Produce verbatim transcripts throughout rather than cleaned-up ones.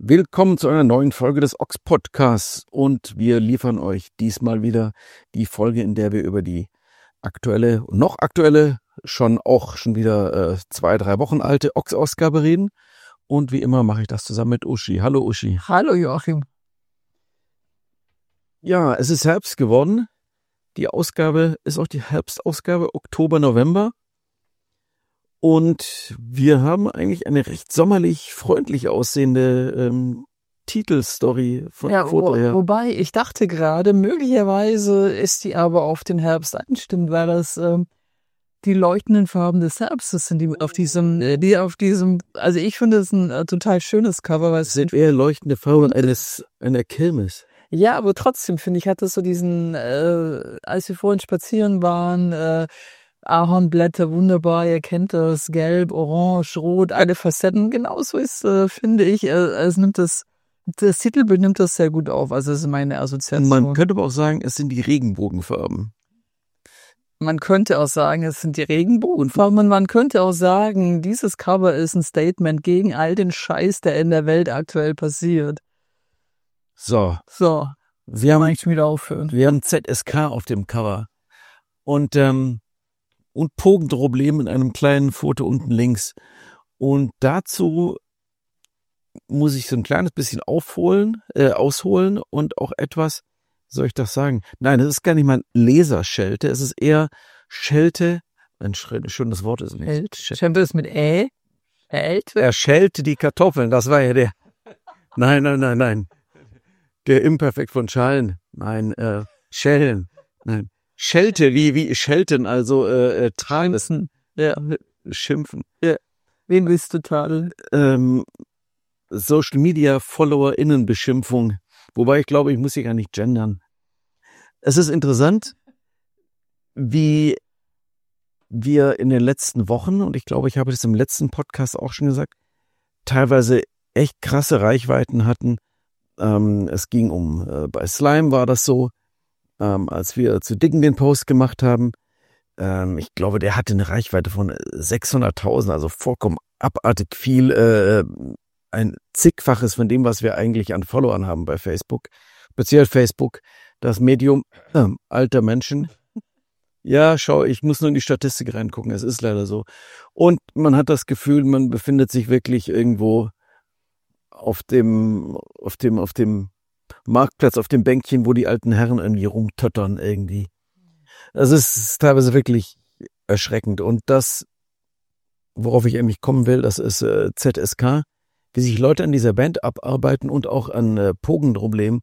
Willkommen zu einer neuen Folge des Ochs Podcasts und wir liefern euch diesmal wieder die Folge, in der wir über die aktuelle und noch aktuelle, schon auch schon wieder äh, zwei, drei Wochen alte Ochs-Ausgabe reden. Und wie immer mache ich das zusammen mit Uschi. Hallo Uschi. Hallo Joachim. Ja, es ist Herbst geworden. Die Ausgabe ist auch die Herbstausgabe, Oktober, November. Und wir haben eigentlich eine recht sommerlich freundlich aussehende ähm, Titelstory von Ja, Foto wo, her. wobei ich dachte gerade, möglicherweise ist die aber auf den Herbst einstimmt, weil das ähm, die leuchtenden Farben des Herbstes sind, die auf diesem, äh, die auf diesem, also ich finde es ein äh, total schönes Cover, weil es Es sind eher leuchtende Farben eines einer Kirmes. ja, aber trotzdem finde ich, hat es so diesen, äh, als wir vorhin spazieren waren, äh, Ahornblätter, wunderbar, ihr kennt das, gelb, orange, rot, alle Facetten, genauso ist, äh, finde ich, äh, es nimmt das, das Titelbild nimmt das sehr gut auf, also das ist meine Assoziation. Man könnte aber auch sagen, es sind die Regenbogenfarben. Man könnte auch sagen, es sind die Regenbogenfarben und man könnte auch sagen, dieses Cover ist ein Statement gegen all den Scheiß, der in der Welt aktuell passiert. So, So, wir haben, kann ich schon wieder aufhören. wir haben Z S K auf dem Cover und ähm, und Pogenproblem in einem kleinen Foto unten links. Und dazu muss ich so ein kleines bisschen aufholen, äh, ausholen und auch etwas, soll ich das sagen? Nein, das ist gar nicht mal Laserschelte, es ist eher Schelte, ein schönes Wort ist nicht. Schelte ist mit Ä. Schelte. Er schälte die Kartoffeln, das war ja der. Nein, nein, nein, nein. Der Imperfekt von Schalen. Nein, äh, Schellen. Nein. Schelte, wie, wie Schelten, also äh, äh, tragen, Ja. schimpfen. Ja. Wen willst du tadeln? Ähm, Social Media FollowerInnen Beschimpfung. Wobei ich glaube, ich muss hier gar nicht gendern. Es ist interessant, wie wir in den letzten Wochen, und ich glaube, ich habe das im letzten Podcast auch schon gesagt, teilweise echt krasse Reichweiten hatten. Ähm, es ging um, äh, bei Slime war das so, ähm, als wir zu Dicken den Post gemacht haben. Ähm, ich glaube, der hatte eine Reichweite von sechshunderttausend, also vollkommen abartig viel, äh, ein zigfaches von dem, was wir eigentlich an Followern haben bei Facebook. Speziell Facebook, das Medium äh, alter Menschen. Ja, schau, ich muss nur in die Statistik reingucken, es ist leider so. Und man hat das Gefühl, man befindet sich wirklich irgendwo auf dem, auf dem, auf dem Marktplatz, auf dem Bänkchen, wo die alten Herren irgendwie rumtöttern irgendwie. Das ist teilweise wirklich erschreckend. Und das, worauf ich eigentlich kommen will, das ist äh, Z S K, wie sich Leute an dieser Band abarbeiten und auch an äh, Pogenproblem.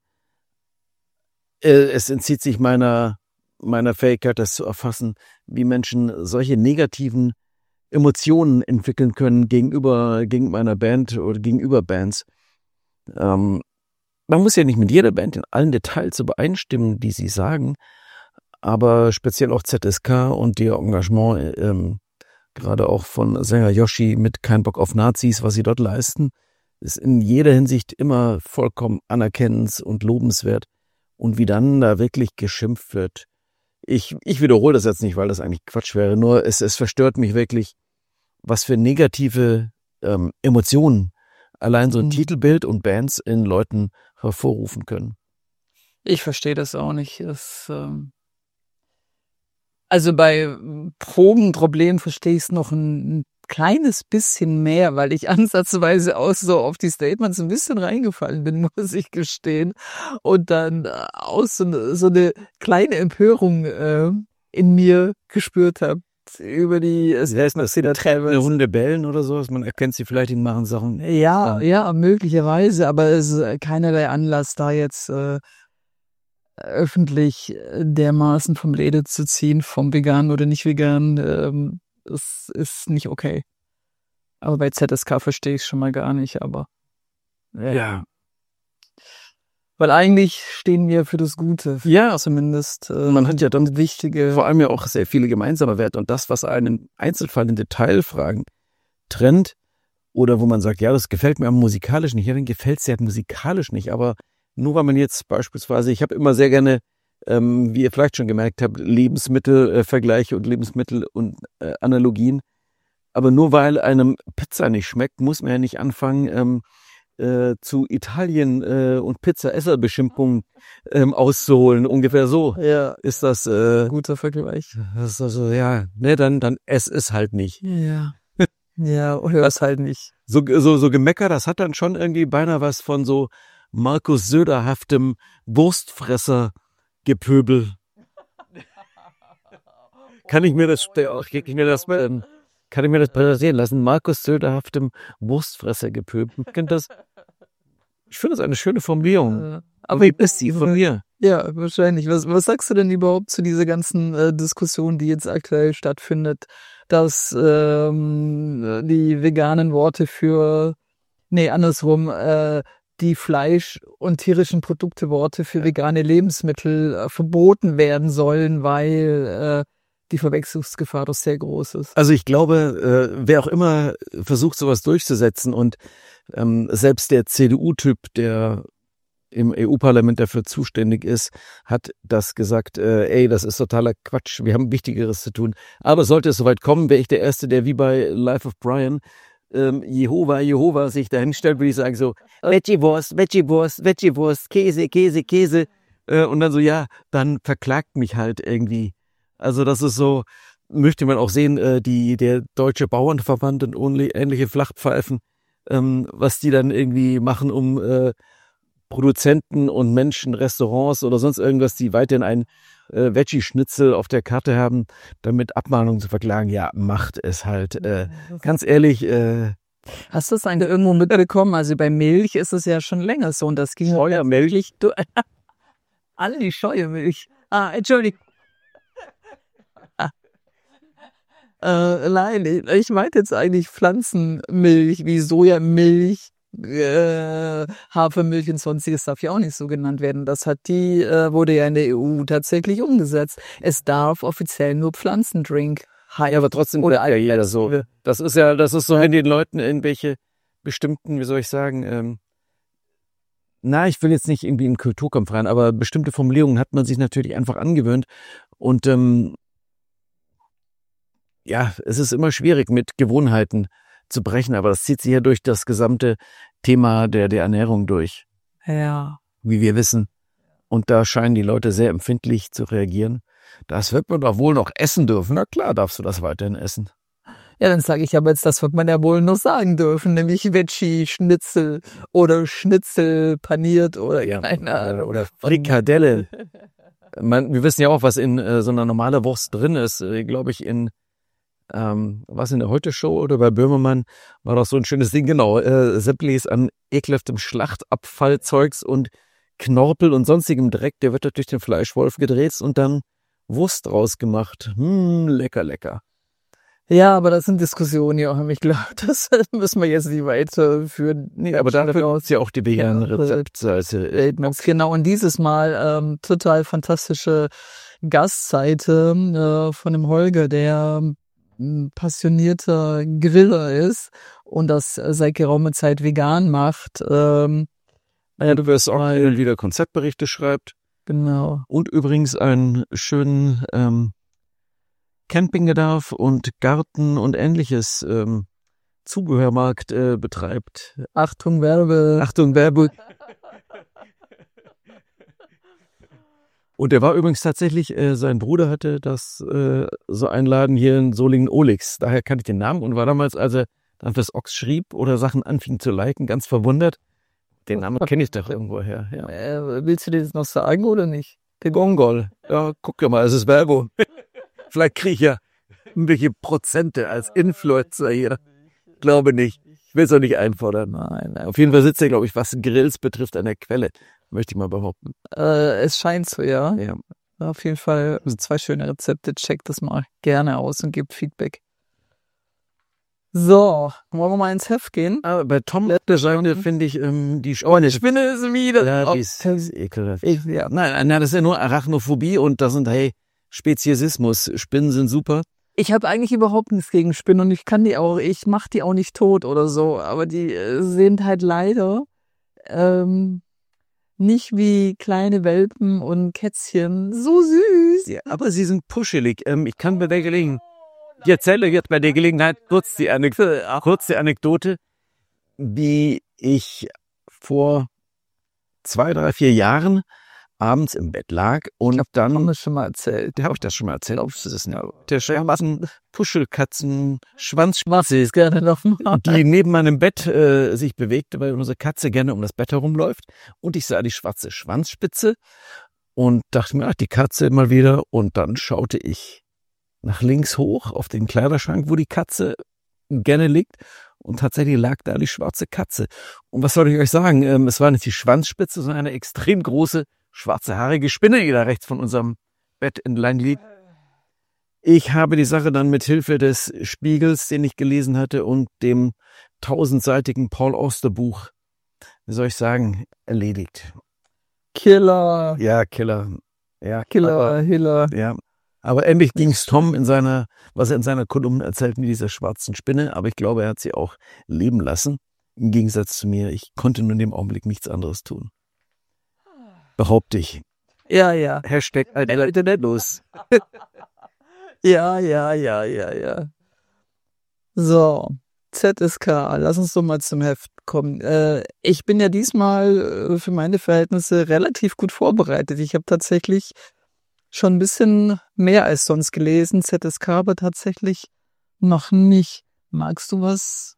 Äh, es entzieht sich meiner, meiner Fähigkeit, das zu erfassen, wie Menschen solche negativen Emotionen entwickeln können gegenüber, gegenüber einer Band oder gegenüber Bands. Ähm, man muss ja nicht mit jeder Band in allen Details übereinstimmen, die sie sagen, aber speziell auch Z S K und ihr Engagement, ähm, gerade auch von Sänger Yoshi mit Kein Bock auf Nazis, was sie dort leisten, ist in jeder Hinsicht immer vollkommen anerkennens- und lobenswert. Und wie dann da wirklich geschimpft wird. Ich, ich wiederhole das jetzt nicht, weil das eigentlich Quatsch wäre, nur es, es verstört mich wirklich, was für negative ähm, Emotionen allein so ein Mhm. Titelbild und Bands in Leuten hervorrufen können. Ich verstehe das auch nicht. Das, ähm also bei Probenproblemen verstehe ich es noch ein, ein kleines bisschen mehr, weil ich ansatzweise auch so auf die Statements ein bisschen reingefallen bin, muss ich gestehen. Und dann äh, auch so eine, so eine kleine Empörung äh, in mir gespürt habe über die es Wie heißt das? passiert teilweise. Eine Hunde bellen oder sowas, man erkennt sie vielleicht, die machen Sachen. Ja, ja, möglicherweise, aber es ist keinerlei Anlass, da jetzt äh, öffentlich dermaßen vom Leder zu ziehen, vom Vegan oder nicht vegan, ähm, es ist nicht okay. Aber bei Z S K verstehe ich es schon mal gar nicht, aber Ja. ja. weil eigentlich stehen wir für das Gute. Ja, Zumindest. Äh, man hat ja dann wichtige. vor allem ja auch sehr viele gemeinsame Werte und das, was einen im Einzelfall in Detailfragen trennt oder wo man sagt, ja, das gefällt mir am musikalisch nicht, ja, dann gefällt es ja musikalisch nicht, aber nur weil man jetzt beispielsweise, ich habe immer sehr gerne, ähm, wie ihr vielleicht schon gemerkt habt, Lebensmittelvergleiche äh, und Lebensmittel und äh, Analogien, aber nur weil einem Pizza nicht schmeckt, muss man ja nicht anfangen, ähm, äh, zu Italien äh, und Pizza-Esser-Beschimpfungen ähm, auszuholen. Ungefähr so Ja, ist das. Äh, guter Vergleich. das ist also, ja, ne, dann, dann ess es halt nicht. Ja. Ja, hör's halt nicht. So, so, so Gemecker, das hat dann schon irgendwie beinahe was von so Markus Söder-haftem Wurstfresser-Gepöbel. Kann ich mir das, kann ich mir das, ähm, kann ich mir das präsentieren lassen? Markus Söder-haftem Wurstfresser-Gepöbel. Kennt das? Ich finde das eine schöne Formulierung. Äh, Aber ich ist die von mir. Ja, wahrscheinlich. Was, was sagst du denn überhaupt zu dieser ganzen äh, Diskussion, die jetzt aktuell stattfindet, dass ähm, die veganen Worte für, nee, andersrum, äh, die Fleisch- und tierischen Produkte Worte für vegane Lebensmittel äh, verboten werden sollen, weil äh, die Verwechslungsgefahr doch sehr groß ist. Also ich glaube, äh, wer auch immer versucht, sowas durchzusetzen und ähm, selbst der C D U-Typ, der im E U-Parlament dafür zuständig ist, hat das gesagt, äh, ey, das ist totaler Quatsch, wir haben Wichtigeres zu tun. Aber sollte es soweit kommen, wäre ich der Erste, der wie bei Life of Brian ähm, Jehova, Jehova sich dahin stellt, würde ich sagen so, Veggie-Wurst, Veggie-Wurst, Veggie-Wurst, Käse, Käse, Käse. Äh, und dann so, ja, dann verklagt mich halt irgendwie. Also das ist so, möchte man auch sehen, äh, die der Deutsche Bauernverband und ähnliche Flachpfeifen, ähm, was die dann irgendwie machen, um äh, Produzenten und Menschen, Restaurants oder sonst irgendwas, die weiterhin ein äh, Veggie-Schnitzel auf der Karte haben, damit Abmahnungen zu verklagen. Ja, macht es halt. Äh, ganz ehrlich. Äh, Hast du das eigentlich irgendwo mitbekommen? Also bei Milch ist es ja schon länger so und das ging Scheuermilch. Du, alle die Scheuermilch. Ah, Entschuldigung. Äh, nein, ich, ich meinte jetzt eigentlich Pflanzenmilch, wie Sojamilch, äh, Hafermilch und sonstiges darf ja auch nicht so genannt werden. Das hat die, äh, wurde ja in der E U tatsächlich umgesetzt. Es darf offiziell nur Pflanzendrink heißen. Ja, aber trotzdem oder ja jeder so. Das ist ja, das ist so, wenn den Leuten irgendwelche bestimmten, wie soll ich sagen, ähm, na, ich will jetzt nicht irgendwie in einen Kulturkampf rein, aber bestimmte Formulierungen hat man sich natürlich einfach angewöhnt und ähm, ja, es ist immer schwierig, mit Gewohnheiten zu brechen, aber das zieht sich ja durch das gesamte Thema der, der Ernährung durch. Ja. Wie wir wissen. Und da scheinen die Leute sehr empfindlich zu reagieren. Das wird man doch wohl noch essen dürfen. Na klar, darfst du das weiterhin essen. Ja, dann sage ich aber jetzt, das wird man ja wohl noch sagen dürfen, nämlich Veggie, Schnitzel oder Schnitzel paniert oder ja, keine Ahnung. Oder Frikadelle. Man, wir wissen ja auch, was in äh, so einer normalen Wurst drin ist. Äh, Glaube ich, in Ähm, was in der Heute-Show oder bei Böhmermann war doch so ein schönes Ding, genau, äh, Sepplis an ekelhaftem Schlachtabfallzeugs und Knorpel und sonstigem Dreck, der wird durch den Fleischwolf gedreht und dann Wurst draus gemacht. Hm, lecker, lecker. Ja, aber das sind Diskussionen, ja, ich glaube, das müssen wir jetzt nicht weiterführen. Nee, ja, aber dafür ist ja auch die veganen Rezepte. Also, äh, genau, und dieses Mal ähm, total fantastische Gastseite äh, von dem Holger, der passionierter Griller ist und das seit geraumer Zeit vegan macht. Ähm, naja, du wirst auch weil, wieder Konzeptberichte schreibt. Genau. Und übrigens einen schönen ähm, Campingbedarf und Garten und ähnliches ähm, Zubehörmarkt äh, betreibt. Achtung Werbe. Achtung Werbe. Und er war übrigens tatsächlich, äh, sein Bruder hatte das äh, so einen Laden hier in Solingen-Olix. Daher kannte ich den Namen und war damals, als er dann fürs Ochs schrieb oder Sachen anfing zu liken, ganz verwundert. Den Namen kenne ich doch irgendwoher. Ja. Äh, willst du dir das noch sagen oder nicht? Den Gongol. Ja, guck ja mal, es ist Werbung. Vielleicht kriege ich ja irgendwelche Prozente als Influencer hier. Glaube nicht. Ich will es auch nicht einfordern. Nein, nein. Auf jeden Fall sitzt er, glaube ich, was Grills betrifft, an der Quelle. Möchte ich mal behaupten. Äh, es scheint so, ja. Ja. Auf jeden Fall zwei schöne Rezepte. Checkt das mal gerne aus und gebt Feedback. So, wollen wir mal ins Heft gehen? Aber bei Tom der Seite finde ich ähm, die oh, eine Spinne ist wieder. Ja, die ist, ist ekelhaft. Ich, ja. Nein, nein, das ist ja nur Arachnophobie und das sind, hey, Speziesismus. Spinnen sind super. Ich habe eigentlich überhaupt nichts gegen Spinnen und ich kann die auch, ich mache die auch nicht tot oder so, aber die äh, sind halt leider ähm, nicht wie kleine Welpen und Kätzchen so süß. Ja, aber sie sind puschelig. Ähm, ich kann bei der Gelegenheit, ich erzähle jetzt bei der Gelegenheit kurz die Anekdote, kurz die Anekdote, wie ich vor zwei, drei, vier Jahren abends im Bett lag und dann... Haben wir schon mal erzählt. Der habe ich das schon mal erzählt. Das ist ja, der Schweimassen, Puschelkatzen, Schwanz, Was ist gerne noch mal? die neben meinem Bett äh, sich bewegte, weil unsere Katze gerne um das Bett herumläuft. Und ich sah die schwarze Schwanzspitze und dachte mir, ach, die Katze mal wieder. Und dann schaute ich nach links hoch auf den Kleiderschrank, wo die Katze gerne liegt. Und tatsächlich lag da die schwarze Katze. Und was soll ich euch sagen? Ähm, es war nicht die Schwanzspitze, sondern eine extrem große, schwarze, haarige Spinne, die da rechts von unserem Bett entlang liegt. Ich habe die Sache dann mit Hilfe des Spiegels, den ich gelesen hatte, und dem tausendseitigen Paul Auster Buch, wie soll ich sagen, erledigt. Killer. Ja, Killer. Ja, Killer, aber, Hiller. ja. Aber endlich ging es Tom in seiner, was er in seiner Kolumne erzählt, mit dieser schwarzen Spinne. Aber ich glaube, er hat sie auch leben lassen. Im Gegensatz zu mir. Ich konnte nur in dem Augenblick nichts anderes tun. Behaupte ich. Ja, ja. Hashtag Internet los. Ja, ja, ja, ja, ja. So, Z S K, lass uns doch mal zum Heft kommen. Äh, ich bin ja diesmal äh, für meine Verhältnisse relativ gut vorbereitet. Ich habe tatsächlich schon ein bisschen mehr als sonst gelesen, Z S K aber tatsächlich noch nicht. Magst du was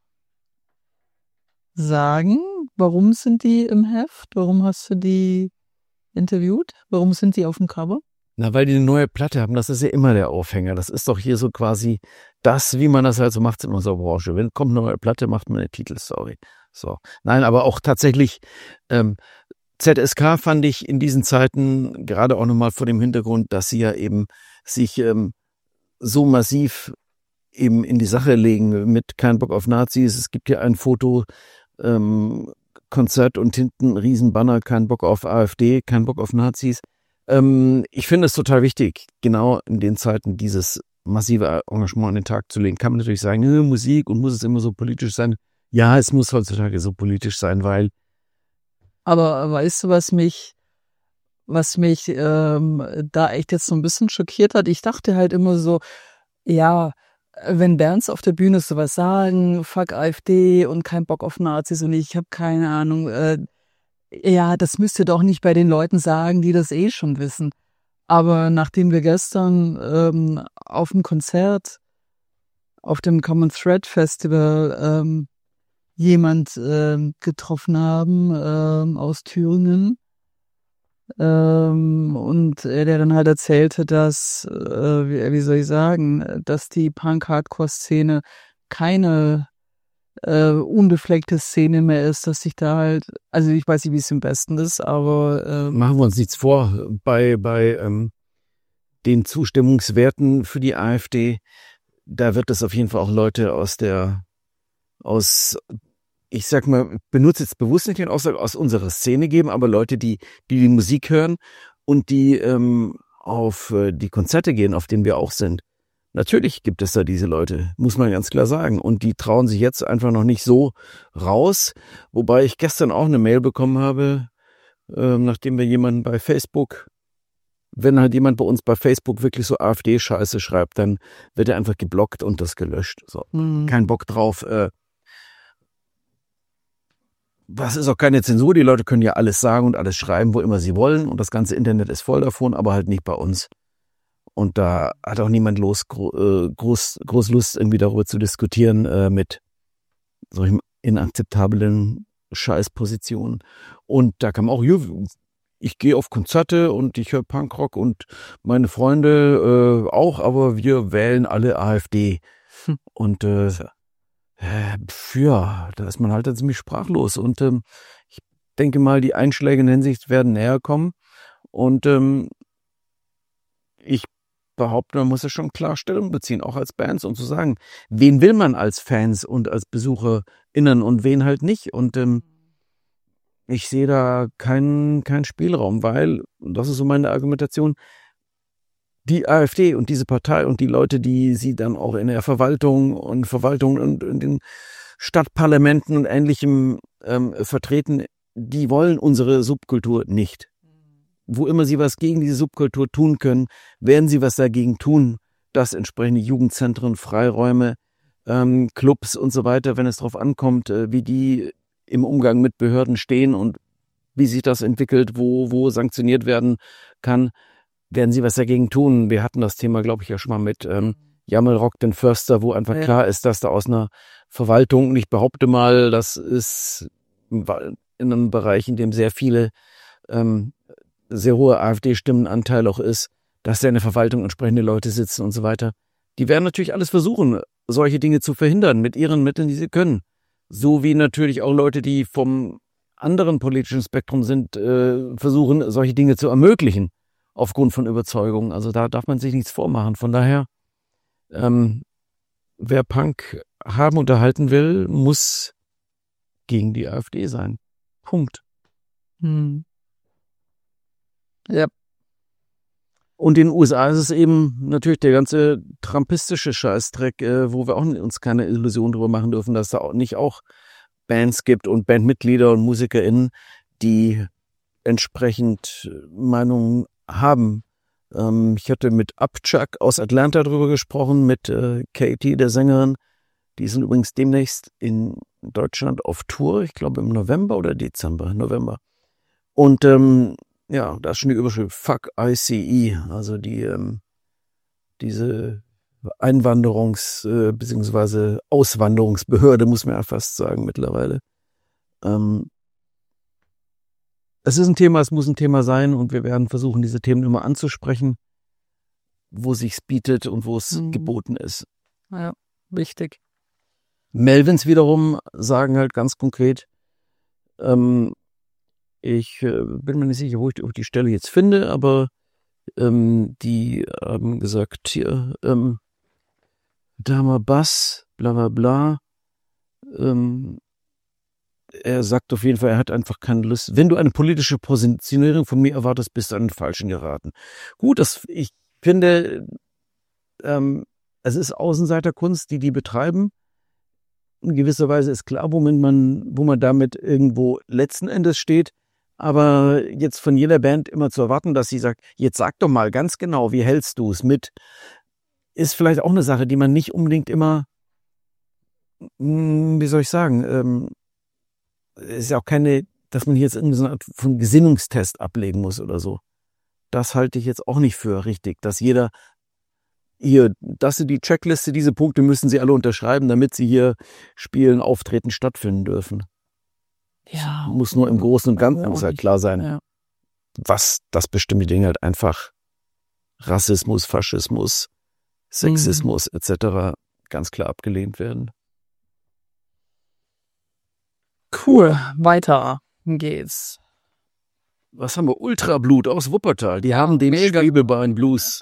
sagen? Warum sind die im Heft? Warum hast du die interviewt? Warum sind die auf dem Cover? Na, weil die eine neue Platte haben, das ist ja immer der Aufhänger. Das ist doch hier so quasi das, wie man das halt so macht in unserer Branche. Wenn kommt eine neue Platte, macht man eine Titelstory. So. Nein, aber auch tatsächlich, ähm, Z S K fand ich in diesen Zeiten gerade auch nochmal vor dem Hintergrund, dass sie ja eben sich ähm, so massiv eben in die Sache legen mit Kein Bock auf Nazis. Es gibt hier ein Foto, ähm, Konzert und hinten ein Riesenbanner, Kein Bock auf AfD, Kein Bock auf Nazis. Ähm, ich finde es total wichtig, genau in den Zeiten dieses massive Engagement an den Tag zu legen. Kann man natürlich sagen, äh, Musik und muss es immer so politisch sein? Ja, es muss heutzutage so politisch sein, weil... Aber weißt du, was mich, was mich ähm, da echt jetzt so ein bisschen schockiert hat? Ich dachte halt immer so, ja, wenn Bands auf der Bühne sowas sagen, fuck AfD und kein Bock auf Nazis und ich habe keine Ahnung, äh, ja, das müsst ihr doch nicht bei den Leuten sagen, die das eh schon wissen. Aber nachdem wir gestern ähm, auf dem Konzert, auf dem Common Thread Festival ähm, jemand ähm, getroffen haben ähm, aus Thüringen ähm, und äh, der dann halt erzählte, dass, äh, wie, wie soll ich sagen, dass die Punk-Hardcore-Szene keine äh, unbefleckte Szene mehr ist, dass sich da halt, also ich weiß nicht, wie es im Besten ist, aber äh, Machen wir uns nichts vor, bei, bei ähm, den Zustimmungswerten für die AfD, da wird es auf jeden Fall auch Leute aus der, aus, ich sag mal, benutze jetzt bewusst nicht den Ausdruck, aus unserer Szene geben, aber Leute, die die, die Musik hören und die ähm, auf äh, die Konzerte gehen, auf denen wir auch sind. Natürlich gibt es da diese Leute, muss man ganz klar sagen. Und die trauen sich jetzt einfach noch nicht so raus. Wobei ich gestern auch eine Mail bekommen habe, ähm, nachdem wir jemanden bei Facebook, wenn halt jemand bei uns bei Facebook wirklich so AfD-Scheiße schreibt, dann wird er einfach geblockt und das gelöscht. So, Mhm. kein Bock drauf. Äh, was ist auch keine Zensur, die Leute können ja alles sagen und alles schreiben, wo immer sie wollen. Und das ganze Internet ist voll davon, aber halt nicht bei uns. Und da hat auch niemand los, gro- äh, groß, groß Lust, irgendwie darüber zu diskutieren äh, mit solchen inakzeptablen Scheißpositionen. Und da kam auch, ich gehe auf Konzerte und ich höre Punkrock und meine Freunde äh, auch, aber wir wählen alle AfD. Hm. Und äh, äh, ja, da ist man halt ziemlich sprachlos. Und ähm, ich denke mal, die Einschläge in der Hinsicht werden näher kommen. Und ähm, ich behaupte, man muss ja schon klar Stellung beziehen, auch als Bands, und zu sagen, wen will man als Fans und als BesucherInnen und wen halt nicht. Und ähm, ich sehe da keinen keinen Spielraum, weil, und das ist so meine Argumentation, die AfD und diese Partei und die Leute, die sie dann auch in der Verwaltung und Verwaltung und in den Stadtparlamenten und Ähnlichem ähm, vertreten, die wollen unsere Subkultur nicht. Wo immer sie was gegen diese Subkultur tun können, werden sie was dagegen tun, dass entsprechende Jugendzentren, Freiräume, ähm, Clubs und so weiter, wenn es darauf ankommt, äh, wie die im Umgang mit Behörden stehen und wie sich das entwickelt, wo, wo sanktioniert werden kann, werden sie was dagegen tun. Wir hatten das Thema, glaube ich, ja schon mal mit ähm, Jammelrock, den Förster, wo einfach Ja. klar ist, dass da aus einer Verwaltung, und ich behaupte mal, das ist in einem Bereich, in dem sehr viele, ähm, sehr hohe AfD-Stimmenanteil auch ist, dass da in der Verwaltung entsprechende Leute sitzen und so weiter. Die werden natürlich alles versuchen, solche Dinge zu verhindern mit ihren Mitteln, die sie können. So wie natürlich auch Leute, die vom anderen politischen Spektrum sind, äh, versuchen, solche Dinge zu ermöglichen, aufgrund von Überzeugungen. Also da darf man sich nichts vormachen. Von daher, ähm, wer Punk haben und erhalten will, muss gegen die AfD sein. Punkt. Hm. Ja. Und in den U S A ist es eben natürlich der ganze trumpistische Scheißdreck, äh, wo wir auch uns keine Illusion darüber machen dürfen, dass da auch nicht auch Bands gibt und Bandmitglieder und MusikerInnen, die entsprechend Meinungen haben. Ähm, ich hatte mit Upchuck aus Atlanta drüber gesprochen, mit äh, Katie, der Sängerin. Die sind übrigens demnächst in Deutschland auf Tour, ich glaube im November oder Dezember, November. Und ähm, ja, da ist schon die Überschrift Fuck I C E, also die ähm, diese Einwanderungs- äh, bzw. Auswanderungsbehörde, muss man ja fast sagen mittlerweile. Ähm, es ist ein Thema, es muss ein Thema sein und wir werden versuchen, diese Themen immer anzusprechen, wo sich's bietet und wo es Mhm. geboten ist. Ja, wichtig. Melvins wiederum sagen halt ganz konkret, ähm, ich äh, bin mir nicht sicher, wo ich, wo ich die Stelle jetzt finde, aber ähm, die haben gesagt, hier, ähm, Dama Bass, bla bla bla, ähm, er sagt auf jeden Fall, er hat einfach keine Lust. Wenn du eine politische Positionierung von mir erwartest, bist du an den Falschen geraten. Gut, das, ich finde, ähm, es ist Außenseiterkunst, die die betreiben. In gewisser Weise ist klar, womit man, wo man damit irgendwo letzten Endes steht. Aber jetzt von jeder Band immer zu erwarten, dass sie sagt, jetzt sag doch mal ganz genau, wie hältst du es mit, ist vielleicht auch eine Sache, die man nicht unbedingt immer, mh, wie soll ich sagen, ähm, ist ja auch keine, dass man hier jetzt irgendeine Art von Gesinnungstest ablegen muss oder so. Das halte ich jetzt auch nicht für richtig, dass jeder hier, das sind die Checkliste, diese Punkte müssen sie alle unterschreiben, damit sie hier spielen, auftreten, stattfinden dürfen. Ja. Muss nur im Großen und Ganzen muss halt klar sein, Ja. was das bestimmte Dinge halt einfach Rassismus, Faschismus, Sexismus et cetera ganz klar abgelehnt werden. Cool, weiter geht's. Was haben wir? Ultrablut aus Wuppertal. Die haben den Mega. Schwebebein Blues.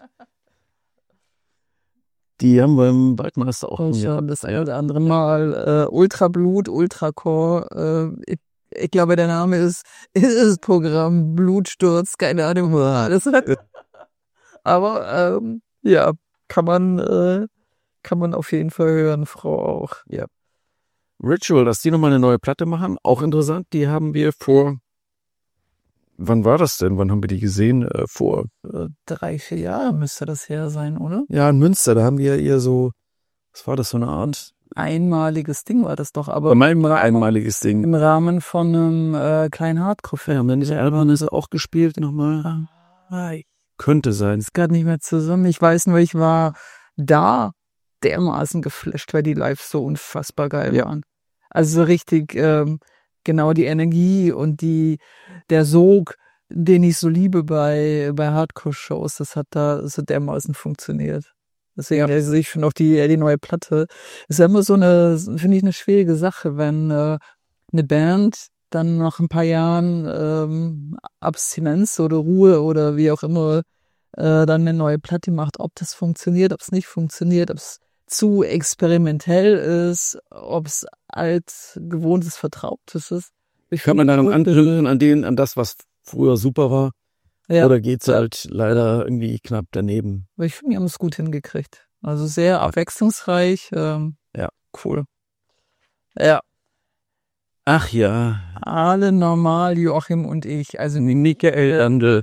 Die haben wir im Waldmeister auch Ich gehabt. habe das ein oder andere Mal äh, Ultrablut, Ultracore. Äh, ich, ich glaube, der Name ist, ist das Programm Blutsturz, keine Ahnung. Das hat, aber ähm, ja, kann man äh, kann man auf jeden Fall hören, Frau auch. Ja. Ritual, dass die nochmal eine neue Platte machen, auch interessant. Die haben wir vor, wann war das denn? Wann haben wir die gesehen? Äh, vor, Äh, drei, vier Jahre müsste das her sein, oder? ja, in Münster, da haben wir eher so, was war das, so eine Art? Einmaliges Ding war das doch, aber Bei meinem einmaliges Ding. im Rahmen von einem äh, kleinen Hardcore-Film. Ja, und dann diese Albanese auch gespielt nochmal. Ah, ich Könnte sein. ist gerade nicht mehr zusammen. Ich weiß nur, ich war da dermaßen geflasht, weil die live so unfassbar geil Ja. waren. Also so richtig ähm, genau die Energie und die der Sog, den ich so liebe bei bei Hardcore-Shows, das hat da so dermaßen funktioniert. Deswegen, Ja. also ich finde auch die die neue Platte ist ja immer so eine, finde ich, eine schwierige Sache, wenn äh, eine Band dann nach ein paar Jahren ähm, Abstinenz oder Ruhe oder wie auch immer äh, dann eine neue Platte macht, ob das funktioniert, ob es nicht funktioniert, ob es zu experimentell ist, ob es alt gewohntes, vertrautes ist. Ich Kann man find- dann anschließen an den, an das, was früher super war? ja, Oder geht's halt leider irgendwie knapp daneben? aber ich finde, die haben es gut hingekriegt. Also sehr abwechslungsreich. Ähm, Ja. Cool. Ja, Ach ja, alle normal, Joachim und ich. Also Michael Andel.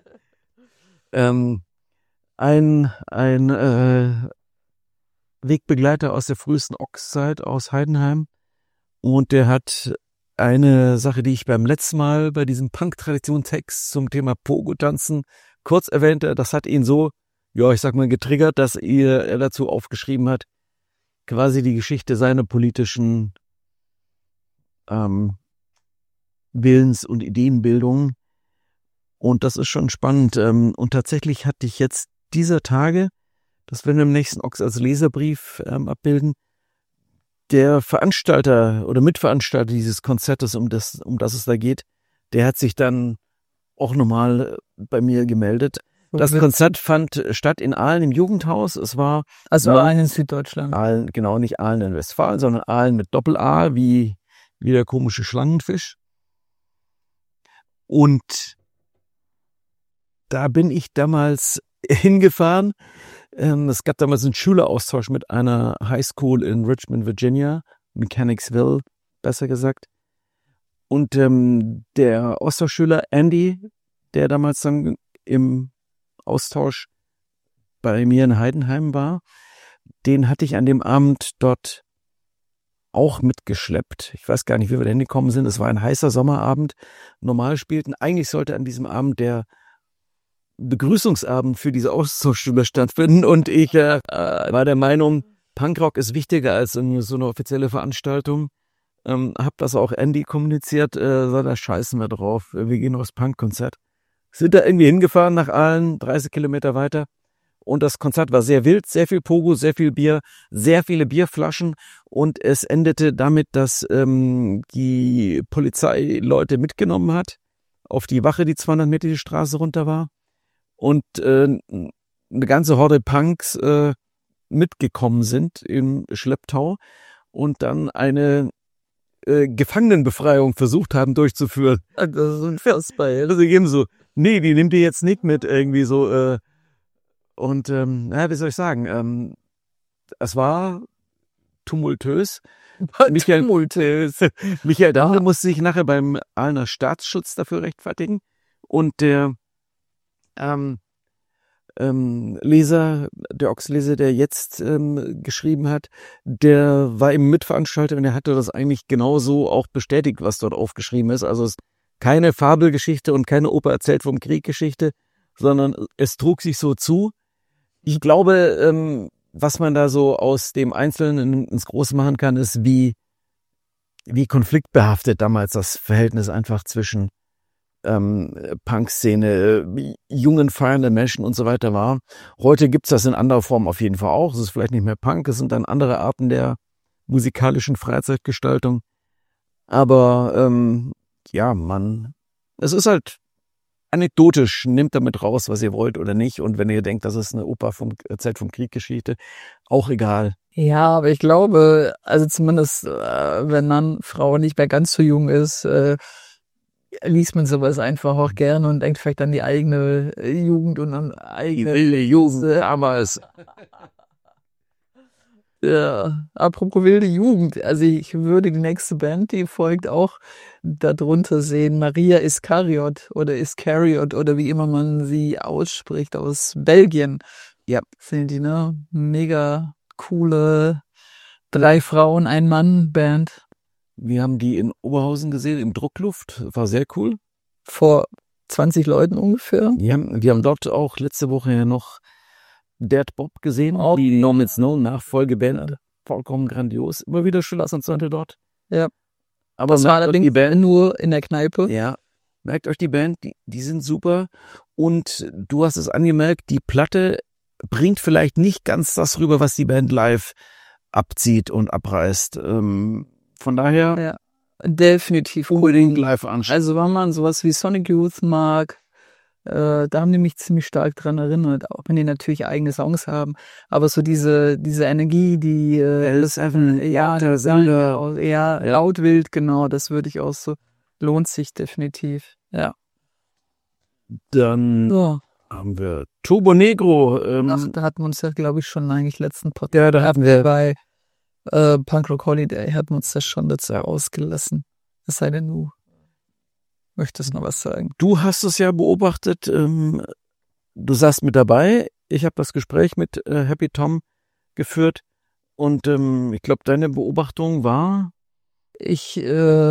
ähm, ein ein äh, Wegbegleiter aus der frühesten Ochszeit aus Heidenheim. Und der hat eine Sache, die ich beim letzten Mal bei diesem Punk-Tradition-Text zum Thema Pogo-Tanzen kurz erwähnte. Das hat ihn so, ja, ich sag mal, getriggert, dass er, er dazu aufgeschrieben hat, quasi die Geschichte seiner politischen ähm, Willens- und Ideenbildung. Und das ist schon spannend. Ähm, und tatsächlich hatte ich jetzt dieser Tage, das werden wir im nächsten Ochs als Leserbrief ähm, abbilden, der Veranstalter oder Mitveranstalter dieses Konzertes, um das, um das es da geht, der hat sich dann auch nochmal bei mir gemeldet. Das Konzert fand statt in Aalen im Jugendhaus. Es war also Aalen in Süddeutschland. Aalen, genau, nicht Aalen in Westfalen, sondern Aalen mit Doppel-A, wie, wie der komische Schlangenfisch. Und da bin ich damals hingefahren. Es gab damals einen Schüleraustausch mit einer Highschool in Richmond, Virginia, Mechanicsville, besser gesagt. Und ähm, der Austauschschüler Andy, der damals dann im Austausch bei mir in Heidenheim war, den hatte ich an dem Abend dort auch mitgeschleppt. Ich weiß gar nicht, wie wir da hingekommen sind. Es war ein heißer Sommerabend. Normal spielten, eigentlich sollte an diesem Abend der Begrüßungsabend für diese Austauschschüler stattfinden und ich äh, war der Meinung, Punkrock ist wichtiger als in so eine offizielle Veranstaltung. Ähm, hab das auch Andy kommuniziert, äh, so, da scheißen wir drauf, wir gehen aufs Punkkonzert. Sind da irgendwie hingefahren nach Aalen, dreißig Kilometer weiter und das Konzert war sehr wild, sehr viel Pogo, sehr viel Bier, sehr viele Bierflaschen und es endete damit, dass ähm, die Polizei Leute mitgenommen hat auf die Wache, die zweihundert Meter die Straße runter war. Und äh, eine ganze Horde Punks äh, mitgekommen sind im Schlepptau und dann eine äh, Gefangenenbefreiung versucht haben durchzuführen. Das ist unfassbar. Also die geben so, nee, die nimmt ihr jetzt nicht mit irgendwie so. Äh, und ähm, naja, wie soll ich sagen, ähm, es war tumultös. Michael, tumultös. Michael Dahl musste sich nachher beim Aalener Staatsschutz dafür rechtfertigen und der Ähm, ähm, Leser, der Ochs-Leser, der jetzt ähm, geschrieben hat, der war eben Mitveranstalter und er hatte das eigentlich genauso auch bestätigt, was dort aufgeschrieben ist. Also es ist keine Fabelgeschichte und keine Oper erzählt vom Krieg-Geschichte, sondern es trug sich so zu. Ich glaube, ähm, was man da so aus dem Einzelnen ins Große machen kann, ist, wie, wie konfliktbehaftet damals das Verhältnis einfach zwischen Ähm, Punk-Szene, äh, jungen, feiernden Menschen und so weiter war. Heute gibt's das in anderer Form auf jeden Fall auch. Es ist vielleicht nicht mehr Punk, es sind dann andere Arten der musikalischen Freizeitgestaltung. Aber ähm, ja, man, es ist halt anekdotisch, nehmt damit raus, was ihr wollt oder nicht. Und wenn ihr denkt, das ist eine Oper vom Zeit vom Krieg-Geschichte, auch egal. Ja, aber ich glaube, also zumindest, äh, wenn dann Frau nicht mehr ganz so jung ist, äh, liest man sowas einfach auch gerne und denkt vielleicht an die eigene Jugend und an eigene... Die wilde Jugend damals. Ja, apropos wilde Jugend, also ich würde die nächste Band, die folgt, auch darunter sehen, Maria Iskariot oder Iskariot oder wie immer man sie ausspricht, aus Belgien. Ja, sind die, ne? Mega coole drei Frauen, ein Mann Band. Wir haben die in Oberhausen gesehen, im Druckluft. War sehr cool. Vor zwanzig Leuten ungefähr. Ja, wir haben dort auch letzte Woche ja noch Dead Bob gesehen. Oh, die No Man's No Nachfolgeband. Vollkommen grandios. Immer wieder Schülersanzante dort. Ja. Aber das war allerdings die Band nur in der Kneipe. Ja. Merkt euch die Band, die, die sind super. Und du hast es angemerkt, die Platte bringt vielleicht nicht ganz das rüber, was die Band live abzieht und abreißt. Ähm, Von daher ja, definitiv unbedingt live anschauen. Also wenn man sowas wie Sonic Youth mag, äh, da haben die mich ziemlich stark dran erinnert, auch wenn die natürlich eigene Songs haben. Aber so diese diese Energie, die äh, das ist einfach ja, das ja, ja, laut wild, genau, das würde ich auch so. Lohnt sich definitiv, ja. Dann so. haben wir Turbo Negro. Ähm, Ach, da hatten wir uns ja, glaube ich, schon eigentlich letzten Podcast. Ja, da hatten wir bei Äh, Punkrock Holiday hatten wir uns das schon dazu ausgelassen. Es sei denn, du möchtest noch was sagen. Du hast es ja beobachtet, ähm, du saßt mit dabei. Ich habe das Gespräch mit äh, Happy Tom geführt und ähm, ich glaube, deine Beobachtung war? Ich äh,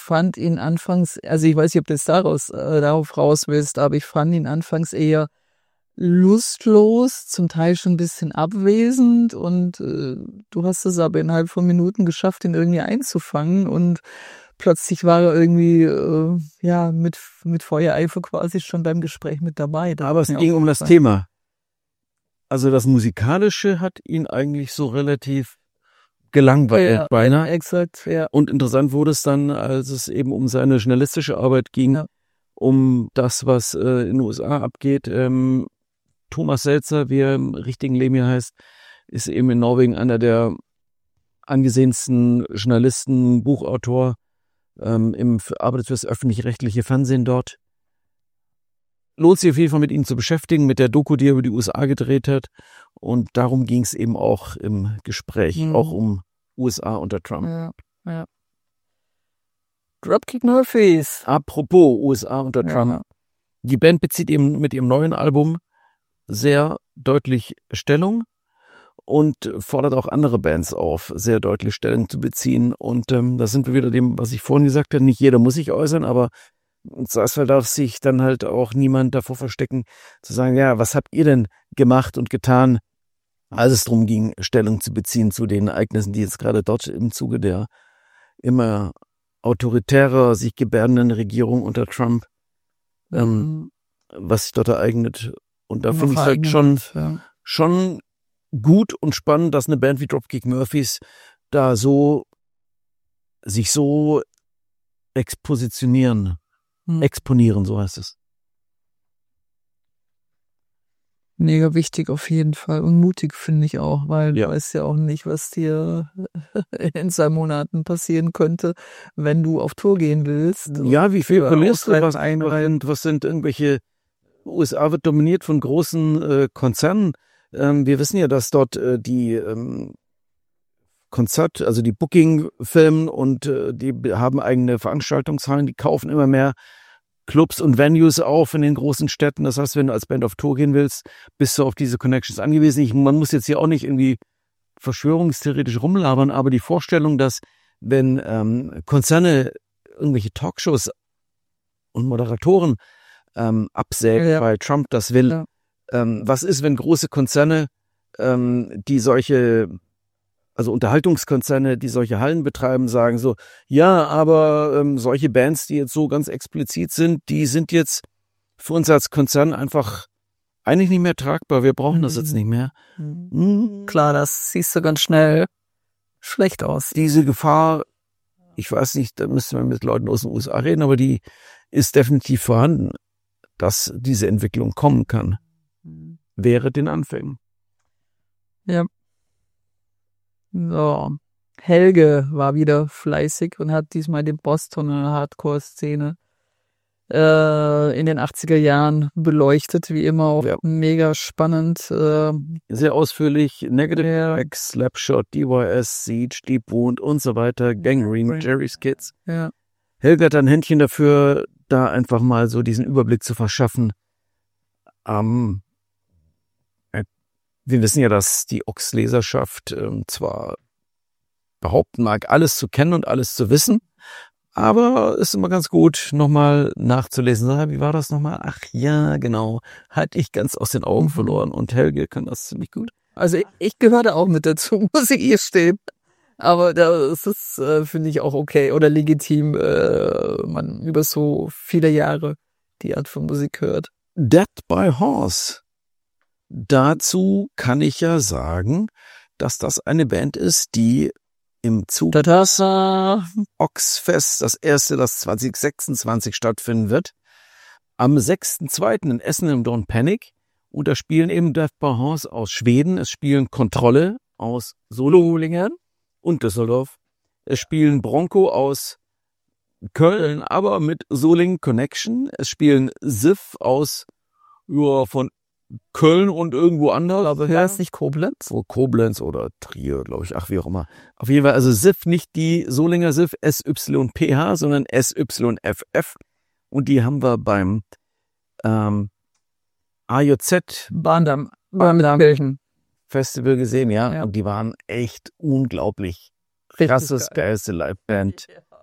fand ihn anfangs, also ich weiß nicht, ob du jetzt daraus, äh, darauf raus willst, aber ich fand ihn anfangs eher lustlos, zum Teil schon ein bisschen abwesend und äh, du hast es aber innerhalb von Minuten geschafft, ihn irgendwie einzufangen und plötzlich war er irgendwie äh, ja mit mit Feuereifer quasi schon beim Gespräch mit dabei. Das Aber es hat mir ging auch um das gefallen. Thema. Also das Musikalische hat ihn eigentlich so relativ gelangweilt Ja, beinahe. exakt, ja. Und interessant wurde es dann, als es eben um seine journalistische Arbeit ging, Ja. um das, was äh, in den U S A abgeht. Ähm, Thomas Seltzer, wie er im richtigen Leben hier heißt, ist eben in Norwegen einer der angesehensten Journalisten, Buchautor, ähm, im, arbeitet für das öffentlich-rechtliche Fernsehen dort. Lohnt sich auf jeden Fall, mit ihm zu beschäftigen, mit der Doku, die er über die U S A gedreht hat. Und darum ging es eben auch im Gespräch, Mhm. auch um U S A unter Trump. Ja, ja. Dropkick Murphys. Apropos U S A unter Trump. Ja. Die Band bezieht eben mit ihrem neuen Album sehr deutlich Stellung und fordert auch andere Bands auf, sehr deutlich Stellung zu beziehen. Und ähm, da sind wir wieder dem, was ich vorhin gesagt habe, nicht jeder muss sich äußern, aber im Zweifelsfall darf sich dann halt auch niemand davor verstecken, zu sagen, ja, was habt ihr denn gemacht und getan, als es darum ging, Stellung zu beziehen zu den Ereignissen, die jetzt gerade dort im Zuge der immer autoritärer, sich gebärdenden Regierung unter Trump, ähm, Mhm. was sich dort ereignet. Und da Noch finde ich es halt eigene schon, Band, ja. schon gut und spannend, dass eine Band wie Dropkick Murphys da so sich so expositionieren, Hm. exponieren, so heißt es. Mega wichtig auf jeden Fall und mutig finde ich auch, weil Ja. du weißt ja auch nicht, was dir in zwei Monaten passieren könnte, wenn du auf Tour gehen willst. Ja, wie viel Für verlierst du? Ausreise, Was, was, Einreise. sind, was sind irgendwelche, U S A wird dominiert von großen äh, Konzernen. Ähm, wir wissen ja, dass dort äh, die ähm, Konzert, also die Booking-Firmen und äh, die haben eigene Veranstaltungshallen, die kaufen immer mehr Clubs und Venues auf in den großen Städten. Das heißt, wenn du als Band auf Tour gehen willst, bist du auf diese Connections angewiesen. Ich, man muss jetzt hier auch nicht irgendwie verschwörungstheoretisch rumlabern, aber die Vorstellung, dass wenn ähm, Konzerne irgendwelche Talkshows und Moderatoren ähm, absägt, Ja. weil Trump das will. Ja. Ähm, was ist, wenn große Konzerne, ähm, die solche, also Unterhaltungskonzerne, die solche Hallen betreiben, sagen so, ja, aber ähm, solche Bands, die jetzt so ganz explizit sind, die sind jetzt für uns als Konzern einfach eigentlich nicht mehr tragbar. Wir brauchen das Mhm. jetzt nicht mehr. Mhm. Hm, Klar, das siehst du ganz schnell schlecht aus. diese Gefahr, ich weiß nicht, da müsste man mit Leuten aus den U S A reden, aber die ist definitiv vorhanden, dass diese Entwicklung kommen kann, wäre den Anfängen. Ja. So. Helge war wieder fleißig und hat diesmal die Bostoner Hardcore-Szene äh, in den achtziger Jahren beleuchtet, wie immer auch Ja. mega spannend. Äh, Sehr ausführlich, Negative Ja. X, Slapshot, D Y S, Siege, Deep Wound und so weiter, Gangrene, Jerry's Kids. ja. Helge hat ein Händchen dafür, da einfach mal so diesen Überblick zu verschaffen. Ähm, äh, wir wissen ja, dass die Ox-Leserschaft ähm, zwar behaupten mag, alles zu kennen und alles zu wissen, aber ist immer ganz gut, nochmal nachzulesen. Sag, wie war das nochmal? Ach ja, genau. Hatte ich ganz aus den Augen Mhm. verloren und Helge kann das ziemlich gut. Also ich, ich gehörte auch mit dazu, muss ich hier stehen. Aber das ist, äh, finde ich, auch okay oder legitim, äh, man über so viele Jahre die Art von Musik hört. Death by Horse. Dazu kann ich ja sagen, dass das eine Band ist, die im Zuge des Tada! Oxfest, das erste, das zwanzig sechsundzwanzig stattfinden wird, am sechsten zweiten in Essen im Don't Panic. Und da spielen eben Death by Horse aus Schweden. Es spielen Kontrolle aus Solingen und Düsseldorf. Es spielen Bronco aus Köln, aber mit Solingen Connection. Es spielen Sif aus ja, von Köln und irgendwo anders. Aber ja. hör es nicht Koblenz? So Koblenz oder Trier, glaube ich. Ach, wie auch immer. Auf jeden Fall, also Sif, nicht die Solinger Sif S Y P H, sondern S Y F F. Und die haben wir beim ähm, A J Z Bahndamm. Bahndamm. Festival gesehen, ja. Ja. Und die waren echt unglaublich Richtig krasses, geil. geilste Liveband.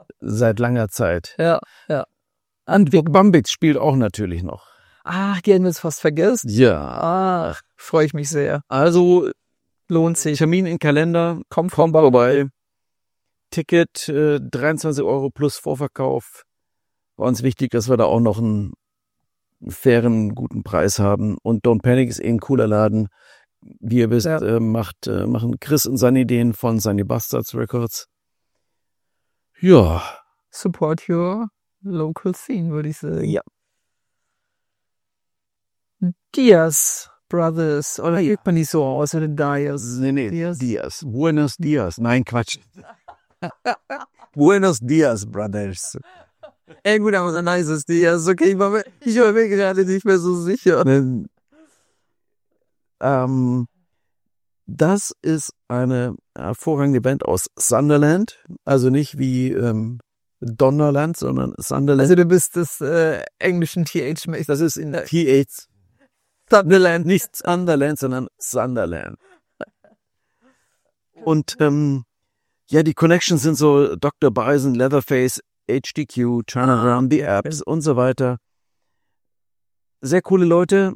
seit langer Zeit. Ja, ja. Und Vic Bambix spielt auch natürlich noch. Ach, die haben wir jetzt fast vergessen. Ja. Ach, freue ich mich sehr. Also Lohnt sich. Termin in Kalender, kommt vorbei. Ticket äh, dreiundzwanzig Euro plus Vorverkauf. War uns wichtig, dass wir da auch noch einen fairen, guten Preis haben. Und Don't Panic ist eh ein cooler Laden. Wie ihr wisst, Ja. äh, macht, äh, machen Chris und seine Ideen von Sunny Bastards Records. Ja. Support your local scene, würde ich sagen. Ja. Diaz Brothers, oder hört man nicht so aus, oder Diaz? Nee, nee, Diaz. Diaz. Buenos Dias. Nein, Quatsch. Buenos Dias, Brothers. Ey, gut, aber so nice ist Diaz. Okay, ich war mir, ich war mir gerade nicht mehr so sicher. Ähm, das ist eine hervorragende Band aus Sunderland. Also nicht wie ähm, Donnerland, sondern Sunderland. Also du bist des äh, englischen T H-mäßig. Das ist in T H Sunderland, nicht Sunderland, sondern Sunderland. Und ähm, ja, die Connections sind so Doktor Bison, Leatherface, H D Q, Turn Around the Apps und so weiter. Sehr coole Leute.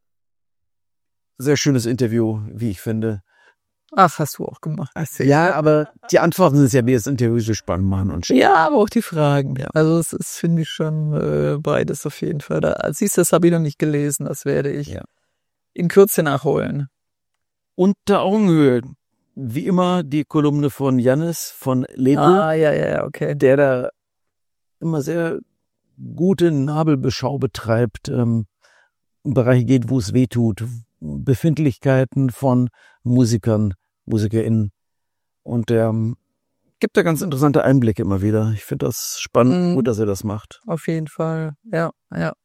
Sehr schönes Interview, wie ich finde. Ach, hast du auch gemacht. Ja, aber die Antworten sind ja, wie das Interview so spannend machen und schön. Ja, aber auch die Fragen. Ja. Also es ist, finde ich, schon äh, beides auf jeden Fall. Da, siehst du, das habe ich noch nicht gelesen. Das werde ich Ja. in Kürze nachholen. Unter Augenhöhe, wie immer, die Kolumne von Jannis von Lepel, Ah, ja, ja, ja, okay. der da immer sehr gute Nabelbeschau betreibt, ähm, in Bereiche geht, wo es weh tut, Befindlichkeiten von Musikern, MusikerInnen. Und der ähm, gibt da ganz interessante Einblicke immer wieder. Ich finde das spannend, Mhm. gut, dass er das macht. Auf jeden Fall. Ja, ja.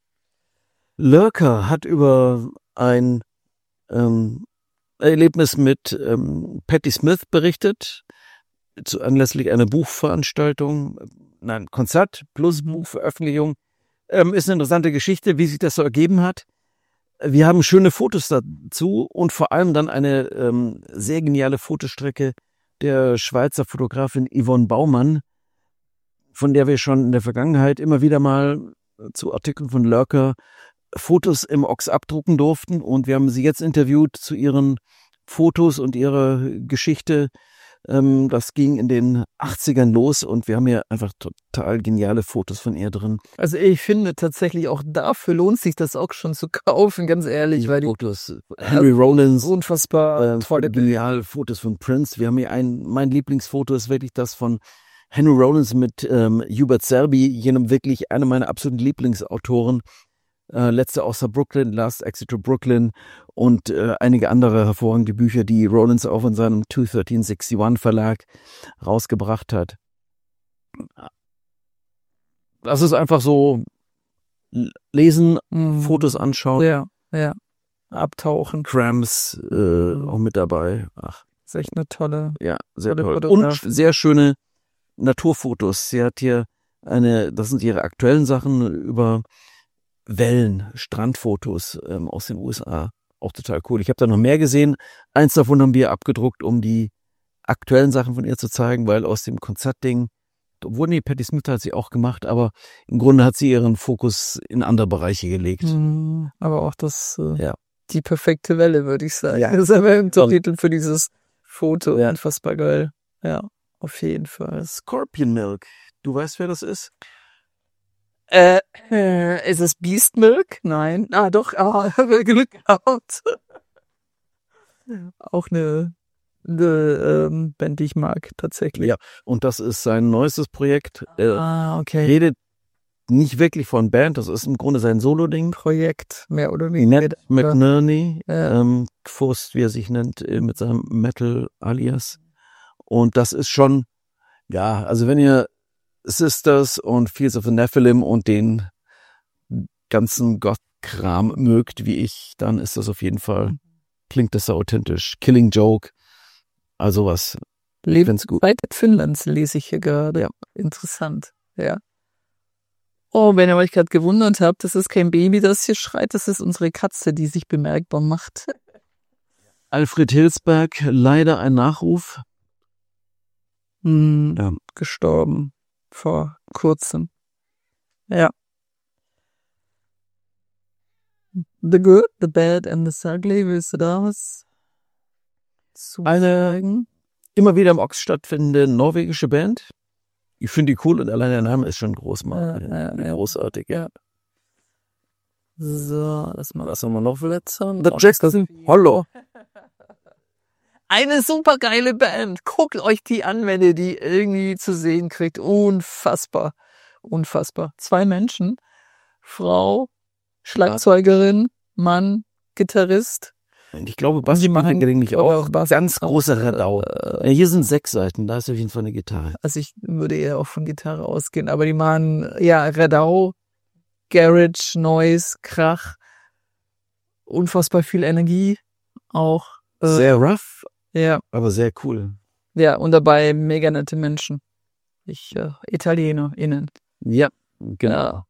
Lurker hat über ein ähm, Erlebnis mit ähm, Patti Smith berichtet, zu anlässlich einer Buchveranstaltung, nein, Konzert plus Buchveröffentlichung. Ähm, ist eine interessante Geschichte, wie sich das so ergeben hat. Wir haben schöne Fotos dazu und vor allem dann eine ähm, sehr geniale Fotostrecke der Schweizer Fotografin Yvonne Baumann, von der wir schon in der Vergangenheit immer wieder mal zu Artikeln von Lurker Fotos im Ox abdrucken durften. Und wir haben sie jetzt interviewt zu ihren Fotos und ihrer Geschichte. Ähm, das ging in den achtzigern los und wir haben hier einfach total geniale Fotos von ihr drin. Also ich finde tatsächlich auch dafür lohnt sich das auch schon zu kaufen, ganz ehrlich, weil die Fotos, Henry Rollins, unfassbar äh, tolle geniale Fotos von Prince. Wir haben hier ein, mein Lieblingsfoto ist wirklich das von Henry Rollins mit ähm, Hubert Selby, jenem wirklich einer meiner absoluten Lieblingsautoren. Äh, letzte außer Brooklyn, Last Exit to Brooklyn und äh, einige andere hervorragende Bücher, die Rollins auch in seinem two thirteen sixty-one Verlag rausgebracht hat. Das ist einfach so lesen, Mhm. Fotos anschauen, Ja, ja. Abtauchen. Cramps äh, auch mit dabei. Ach, Ist echt eine tolle. ja, sehr Tolle toll. Und Fotografin. sehr schöne Naturfotos. Sie hat hier eine, das sind ihre aktuellen Sachen über Wellen, Strandfotos ähm, aus den U S A. Auch total cool. Ich habe da noch mehr gesehen. Eins davon haben wir abgedruckt, um die aktuellen Sachen von ihr zu zeigen, weil aus dem Konzertding, obwohl nee, Patti Smith hat sie auch gemacht, aber im Grunde hat sie ihren Fokus in andere Bereiche gelegt. Mhm. Aber auch das, äh, Ja. die perfekte Welle, würde ich sagen. Ja. Das ist aber im Titel für dieses Foto. Ja. Unfassbar geil. Ja, auf jeden Fall. Scorpion Milk. Du weißt, wer das ist? Äh, äh, ist es Beast Milk? Nein. Ah, doch. Ah, Glück gehabt. Auch eine, eine ähm, Band, die ich mag, tatsächlich. Ja. Und das ist sein neuestes Projekt. Er Ah, okay. redet nicht wirklich von Band, das ist im Grunde sein Solo-Ding. Projekt, mehr oder weniger. Ned McNerney, Ja. ähm, Furst, wie er sich nennt, äh, mit seinem Metal-Alias. Und das ist schon, ja, also wenn ihr Sisters und Fields of the Nephilim und den ganzen Goth-Kram mögt, wie ich, dann ist das auf jeden Fall, klingt das so authentisch. Killing Joke, also was, Lebt find's gut. weit Finnlands, lese ich hier gerade. Ja. Interessant, ja. Oh, wenn ihr euch gerade gewundert habt, das ist kein Baby, das hier schreit, das ist unsere Katze, die sich bemerkbar macht. Alfred Hilsberg, leider ein Nachruf. Hm, Ja. gestorben. vor kurzem. Ja. The Good, The Bad and The Ugly, willst du da was zu Eine sagen? immer wieder im Ox stattfindende norwegische Band. Ich finde die cool und allein der Name ist schon groß, mal. Ja, ja, ja. Großartig, ja. So, lass mal. Was haben wir noch letzter? The Jackson Hollow. Eine super geile Band. Guckt euch die an, wenn ihr die irgendwie zu sehen kriegt. Unfassbar. Unfassbar. Zwei Menschen. Frau, Schlagzeugerin, Mann, Gitarrist. Ich glaube, Bass machen gelegentlich auch. Bass. Ganz große Radau. Ja, hier sind sechs Seiten, da ist auf jeden Fall eine Gitarre. Also ich würde eher auch von Gitarre ausgehen, aber die machen, ja, Radau, Garage, Noise, Krach, unfassbar viel Energie, auch. Äh, Sehr rough, ja, aber sehr cool. ja, und dabei mega nette Menschen. Ich, äh, ItalienerInnen. Ja, genau. Ja.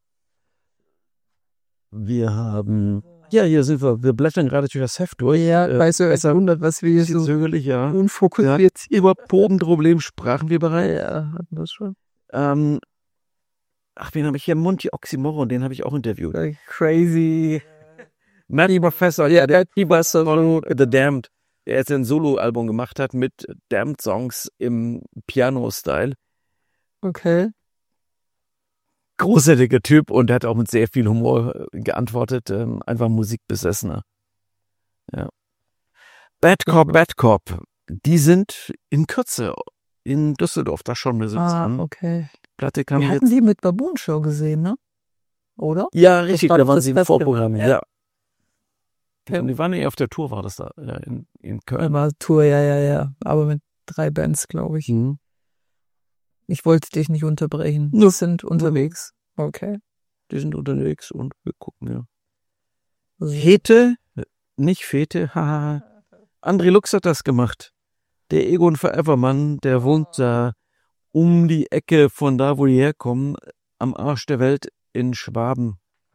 Wir haben, ja, hier sind wir, wir blättern gerade durch das Heft durch. Ja, äh, weißt du, es wundert, was wir bisschen so zögerlich, ja. unfokussiert. Über Probenproblem sprachen wir bereits. Ja, hatten wir schon. Ähm, ach, wen habe ich hier? Monty Oxymoron, den habe ich auch interviewt. Crazy. Matty Professor, ja, der Professor von The Damned, der jetzt ein Solo-Album gemacht hat mit Damned-Songs im Piano-Style. Okay. Großartiger Typ und der hat auch mit sehr viel Humor geantwortet. Ähm, einfach Musikbesessener. Ja. Bad Cop, Bad Cop, die sind in Kürze in Düsseldorf, da schauen wir sie uns Ah, an. okay. Platte kam Wir jetzt. hatten sie mit Baboon Show gesehen, ne? Oder? Ja, richtig, war da waren das sie im Festival. Vorprogramm. Ja. Ja. Und die waren ja auf der Tour, war das da, ja, in, in Köln. War Tour, ja, ja, ja. Aber mit drei Bands, glaube ich. Mhm. Ich wollte dich nicht unterbrechen. Nö. Wir sind unterwegs. Okay. Die sind unterwegs und wir gucken, ja. Also, Fete, nicht Fete, haha. André Lux hat das gemacht. Der Egon Forevermann, der wohnt da um die Ecke von da, wo die herkommen, am Arsch der Welt in Schwaben.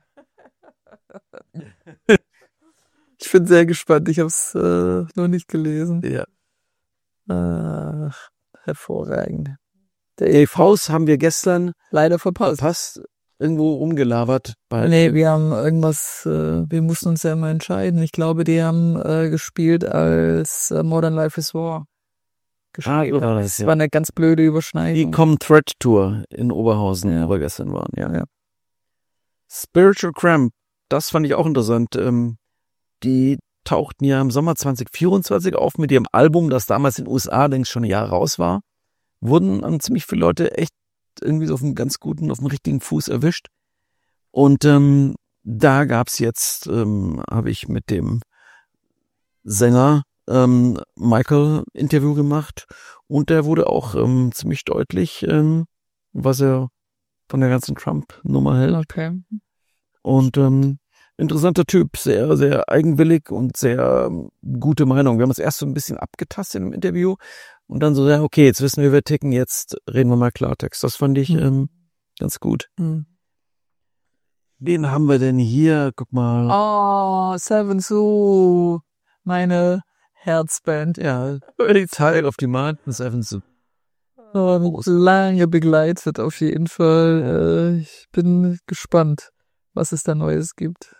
ich bin sehr gespannt. Ich habe es äh, noch nicht gelesen. Ja. Ach, hervorragend. Der E Vs haben wir gestern Leider verpasst. verpasst, irgendwo rumgelabert. Bei Nee, wir haben irgendwas, äh, wir mussten uns ja immer entscheiden. Ich glaube, die haben äh, gespielt, als äh, Modern Life is War gespielt. Ah, war das, Das ja. war eine ganz blöde Die Überschneidung. Common Thread Tour in Oberhausen, Ja. wo wir gestern waren, ja. Ja. Spiritual Cramp, das fand ich auch interessant. Ähm, die tauchten ja im Sommer zwanzig vierundzwanzig auf mit ihrem Album, das damals in den U S A längst schon ein Jahr raus war. Wurden dann ziemlich viele Leute echt irgendwie so auf einem ganz guten, auf dem richtigen Fuß erwischt. Und ähm, da gab's jetzt, ähm, habe ich mit dem Sänger ähm, Michael Interview gemacht und der wurde auch ähm, ziemlich deutlich, ähm, was er von der ganzen Trump-Nummer hält. Okay. Und ähm, interessanter Typ, sehr, sehr eigenwillig und sehr ähm, gute Meinung. Wir haben uns erst so ein bisschen abgetastet im Interview und dann so, ja, okay, jetzt wissen wir, wir ticken, jetzt reden wir mal Klartext. Das fand ich Mhm. ähm, ganz gut. Hm. Wen haben wir denn hier? Guck mal. Oh, Seven Sue, meine Herzband. Ja, die Teil of Demand, Seven Sue. Oh, lange begleitet auf jeden Fall. Äh, ich bin gespannt, was es da Neues gibt.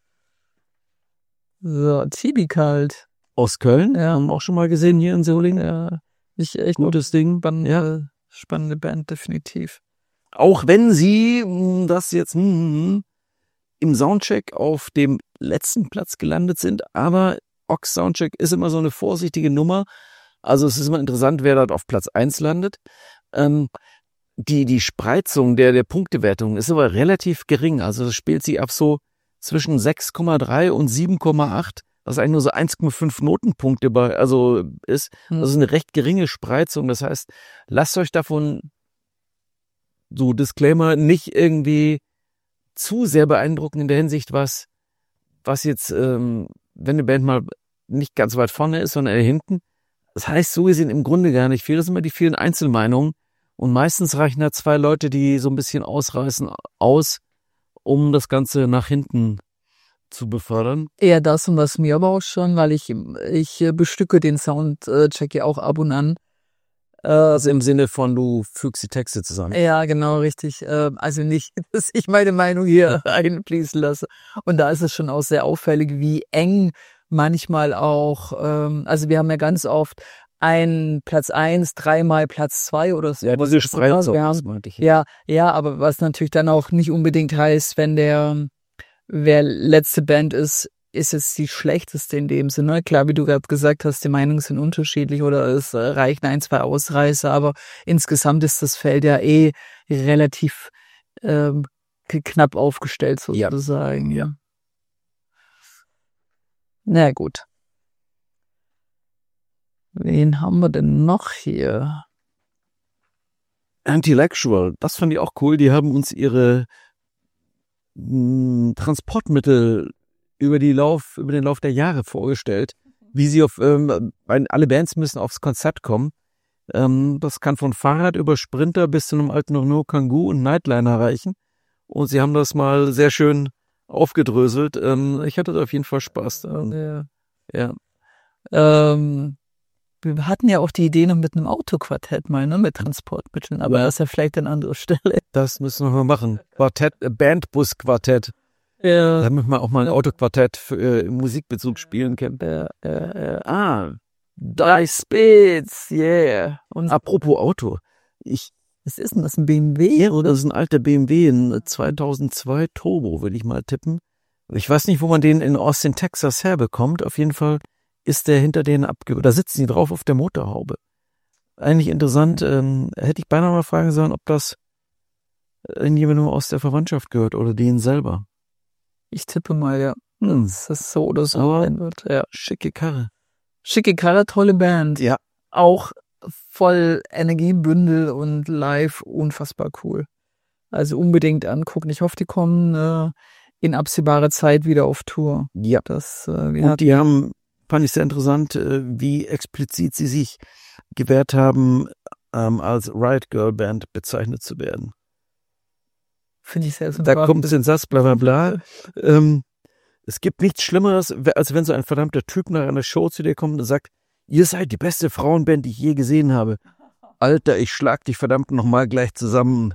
So, Tibi Kalt. Aus Köln, Ja. haben wir auch schon mal gesehen hier in Solingen. Ja, ich echt Gutes Ding. spannende, Ja. spannende Band, definitiv. Auch wenn sie mh, das jetzt mh, im Soundcheck auf dem letzten Platz gelandet sind, aber Ox Soundcheck ist immer so eine vorsichtige Nummer. Also es ist immer interessant, wer dort auf Platz eins landet. Ähm, die, die Spreizung der, der Punktewertung ist aber relativ gering. Also es spielt sich ab so zwischen sechs Komma drei und sieben Komma acht, was eigentlich nur so eins Komma fünf Notenpunkte bei, also ist. Hm. Das ist eine recht geringe Spreizung. Das heißt, lasst euch davon, so Disclaimer, nicht irgendwie zu sehr beeindrucken in der Hinsicht, was, was jetzt, ähm, wenn eine Band mal nicht ganz weit vorne ist, sondern eher hinten. Das heißt, so gesehen im Grunde gar nicht viel. Das sind immer die vielen Einzelmeinungen. Und meistens reichen da zwei Leute, die so ein bisschen ausreißen, aus, um das Ganze nach hinten zu befördern. Eher das und was mir aber auch schon, weil ich, ich äh, bestücke den Soundcheck ja auch ab und an. Äh, Also im Sinne von, du fügst die Texte zusammen. Ja, genau, richtig. Äh, also nicht, dass ich meine Meinung hier einfließen lasse. Und da ist es schon auch sehr auffällig, wie eng manchmal auch, ähm, also wir haben ja ganz oft ein Platz eins, dreimal Platz zwei oder so. Ja, diese Spreizung, Wir haben- das meinte ich. Ja, ja, aber was natürlich dann auch nicht unbedingt heißt, wenn der, wer letzte Band ist, ist jetzt die schlechteste in dem Sinne. Klar, wie du gerade gesagt hast, die Meinungen sind unterschiedlich oder es äh, reichen ein, zwei Ausreißer, aber insgesamt ist das Feld ja eh relativ ähm, k- knapp aufgestellt sozusagen. Ja. Ja. Na gut. Wen haben wir denn noch hier? Antilectual, das fand ich auch cool. Die haben uns ihre mh, Transportmittel über die Lauf, über den Lauf der Jahre vorgestellt, wie sie auf, ähm, weil alle Bands müssen aufs Konzert kommen. Ähm, das kann von Fahrrad über Sprinter bis zu einem alten Renault Kangoo und Nightliner reichen. Und sie haben das mal sehr schön aufgedröselt. Ähm, ich hatte da auf jeden Fall Spaß. Ähm, Ja. ja. Ähm, wir hatten ja auch die Idee noch mit einem Autoquartett mal, ne, mit Transportmitteln, aber Ja. das ist ja vielleicht an anderer Stelle. Das müssen wir mal machen. Quartett, äh, Bandbus-Quartett. Ja. Damit man auch mal ein Autoquartett für äh, Musikbezug spielen kann. Äh, äh, äh, ah, Die Spitz, yeah. Und Apropos Auto. Ich, was ist denn das, ein B M W? das ist ein alter B M W, ein zweitausendzwei Turbo, würde ich mal tippen. Ich weiß nicht, wo man den in Austin, Texas herbekommt. Auf jeden Fall ist der hinter denen abge... Da sitzen die drauf auf der Motorhaube. Eigentlich interessant. Ähm, hätte ich beinahe mal fragen sollen, ob das irgendjemandem aus der Verwandtschaft gehört oder denen selber. Ich tippe mal, ja, Hm. dass das so oder so Aber sein wird. Ja. schicke Karre. Schicke Karre, tolle Band. Ja. Auch voll Energiebündel und live unfassbar cool. Also unbedingt angucken. Ich hoffe, die kommen äh, in absehbarer Zeit wieder auf Tour. Ja. Das, äh, wir Und hatten, die haben, fand ich sehr interessant, äh, wie explizit sie sich gewehrt haben, ähm, als Riot Girl Band bezeichnet zu werden. finde ich sehr Da sympathisch. kommt den Satz, bla bla bla. Ähm, es gibt nichts Schlimmeres, als wenn so ein verdammter Typ nach einer Show zu dir kommt und sagt, ihr seid die beste Frauenband, die ich je gesehen habe. Alter, ich schlag dich verdammt nochmal gleich zusammen.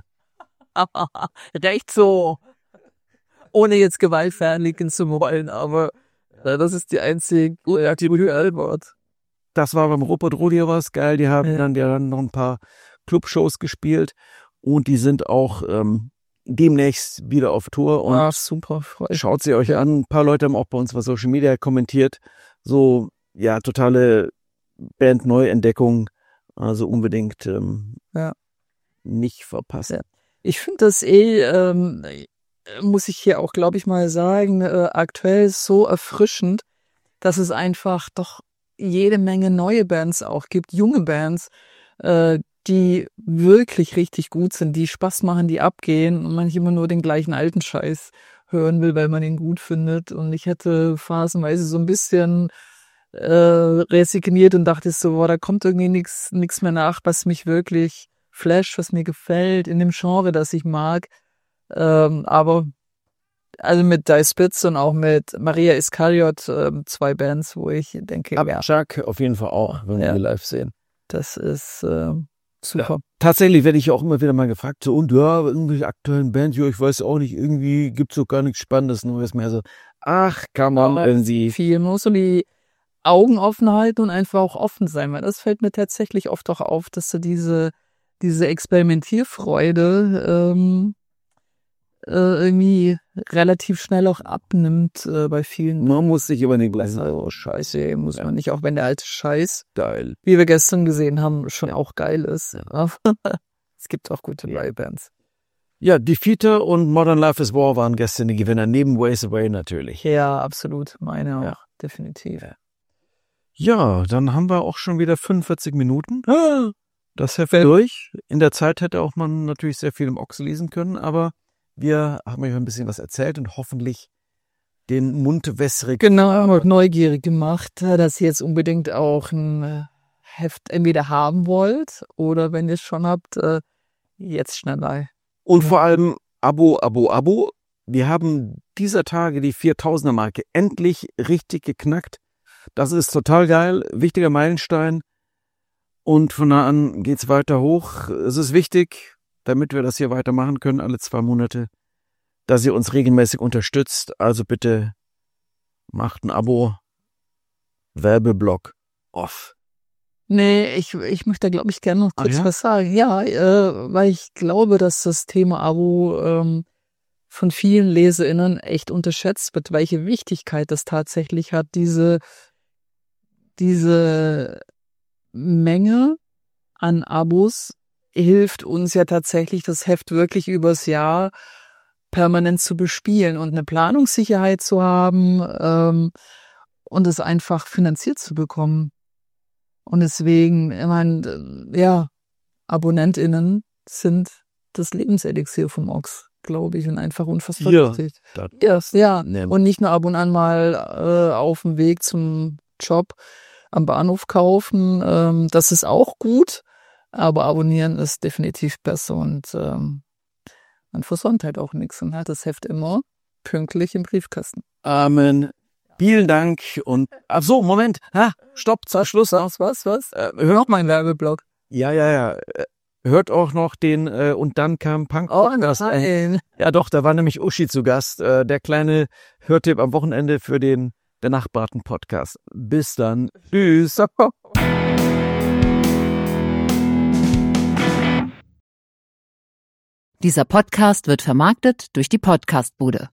Recht so. Ohne jetzt Gewalt verherrlichen zu wollen, aber äh, das ist die einzige gute Antwort. Das war beim Rupert Rodeo was geil. Die haben Ja. dann, die haben dann noch ein paar Clubshows gespielt und die sind auch ähm, demnächst wieder auf Tour und Ah, super, freu. schaut sie euch an. Ein paar Leute haben auch bei uns bei Social Media kommentiert. So, ja, totale Band-Neuentdeckung. Also unbedingt ähm, Ja. nicht verpassen. Ja. Ich finde das eh, ähm, muss ich hier auch, glaube ich, mal sagen, äh, aktuell so erfrischend, dass es einfach doch jede Menge neue Bands auch gibt, junge Bands, äh, die wirklich richtig gut sind, die Spaß machen, die abgehen und man nicht immer nur den gleichen alten Scheiß hören will, weil man ihn gut findet. Und ich hätte phasenweise so ein bisschen äh, resigniert und dachte so, boah, da kommt irgendwie nichts nichts mehr nach, was mich wirklich flasht, was mir gefällt, in dem Genre, das ich mag. Ähm, aber also mit Die Spitz und auch mit Maria Iskariot, ähm, zwei Bands, wo ich denke, ja, Chuck auf jeden Fall auch, wenn Ja. wir live sehen. das ist äh, super. Tatsächlich werde ich auch immer wieder mal gefragt, so, und ja, irgendwelche aktuellen Bands, ja, ich weiß auch nicht, irgendwie gibt's so gar nichts Spannendes, nur ist mehr so, ach, come on, Aber wenn sie, Viel, man muss so die Augen offen halten und einfach auch offen sein, weil das fällt mir tatsächlich oft auch auf, dass so diese, diese Experimentierfreude ähm, äh, irgendwie relativ schnell auch abnimmt äh, bei vielen. man muss sich über den gleichen, Also scheiße, muss man nicht, auch wenn der alte Scheiß, geil. wie wir gestern gesehen haben, schon auch geil ist. Aber es gibt auch gute Ja. neue Bands. Ja, Defeater und Modern Life is War waren gestern die Gewinner, neben Ways Away natürlich. Ja, absolut. Meine auch, Ja. definitiv. Ja, dann haben wir auch schon wieder fünfundvierzig Minuten. Ah, Das Heft durch. In der Zeit hätte auch man natürlich sehr viel im Ochs lesen können, aber wir haben euch ein bisschen was erzählt und hoffentlich den Mund wässrig. Genau, haben wir neugierig gemacht, äh, dass ihr jetzt unbedingt auch ein äh, Heft entweder haben wollt oder wenn ihr es schon habt, äh, jetzt schneller. Und vor allem Abo, Abo, Abo. Wir haben dieser Tage die viertausender Marke endlich richtig geknackt. Das ist total geil, wichtiger Meilenstein. Und von da an geht's weiter hoch. Es ist wichtig, damit wir das hier weitermachen können, alle zwei Monate, dass ihr uns regelmäßig unterstützt. Also bitte macht ein Abo. Werbeblock off. Nee, ich, ich möchte, glaube ich, gerne noch kurz Ach ja? was sagen. Ja, äh, weil ich glaube, dass das Thema Abo ähm, von vielen LeserInnen echt unterschätzt wird, welche Wichtigkeit das tatsächlich hat, diese, diese Menge an Abos hilft uns ja tatsächlich, das Heft wirklich übers Jahr permanent zu bespielen und eine Planungssicherheit zu haben ähm, und es einfach finanziert zu bekommen. Und deswegen, ich meine, ja, AbonnentInnen sind das Lebenselixier vom Ochs, glaube ich, und einfach unfassbar Ja, wichtig. das- Yes, ja, Ne. und nicht nur ab und an mal äh, auf dem Weg zum Job am Bahnhof kaufen. Ähm, das ist auch gut, aber abonnieren ist definitiv besser und ähm, man versäumt halt auch nichts und hat das Heft immer pünktlich im Briefkasten. Amen. Vielen Dank und ach so, Moment. Ha, stopp, zum Schluss. Was, was, was? Äh, Hör hört, noch mein Werbeblock. ja, ja, ja. Äh, Hört auch noch den äh, und dann kam Punk Oh Podcast. Äh, nein. ja doch, da war nämlich Uschi zu Gast. Äh, der kleine Hörtipp am Wochenende für den Benachbarten Podcast. Bis dann. Tschüss. Dieser Podcast wird vermarktet durch die Podcastbude.